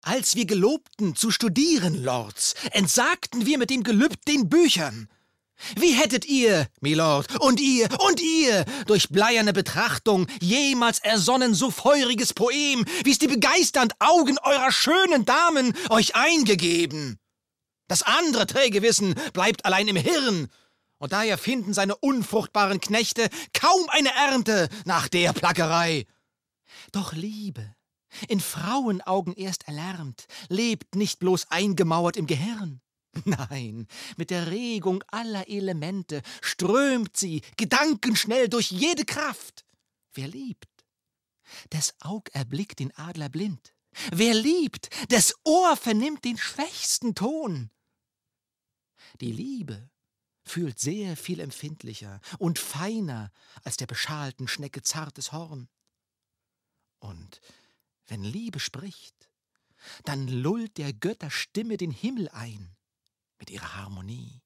Als wir gelobten zu studieren, Lords, entsagten wir mit dem Gelübd den Büchern. Wie hättet ihr, Milord, und ihr, durch bleierne Betrachtung jemals ersonnen so feuriges Poem, wie's die begeisternd Augen eurer schönen Damen euch eingegeben? Das andere träge Wissen bleibt allein im Hirn, und daher finden seine unfruchtbaren Knechte kaum eine Ernte nach der Plackerei. Doch Liebe, in Frauenaugen erst erlernt, lebt nicht bloß eingemauert im Gehirn. Nein, mit der Regung aller Elemente strömt sie gedankenschnell durch jede Kraft. Wer liebt, des Aug erblickt den Adler blind. Wer liebt, des Ohr vernimmt den schwächsten Ton. Die Liebe fühlt sehr viel empfindlicher und feiner als der beschalten Schnecke zartes Horn. Und wenn Liebe spricht, dann lullt der Götter Stimme den Himmel ein mit ihrer Harmonie.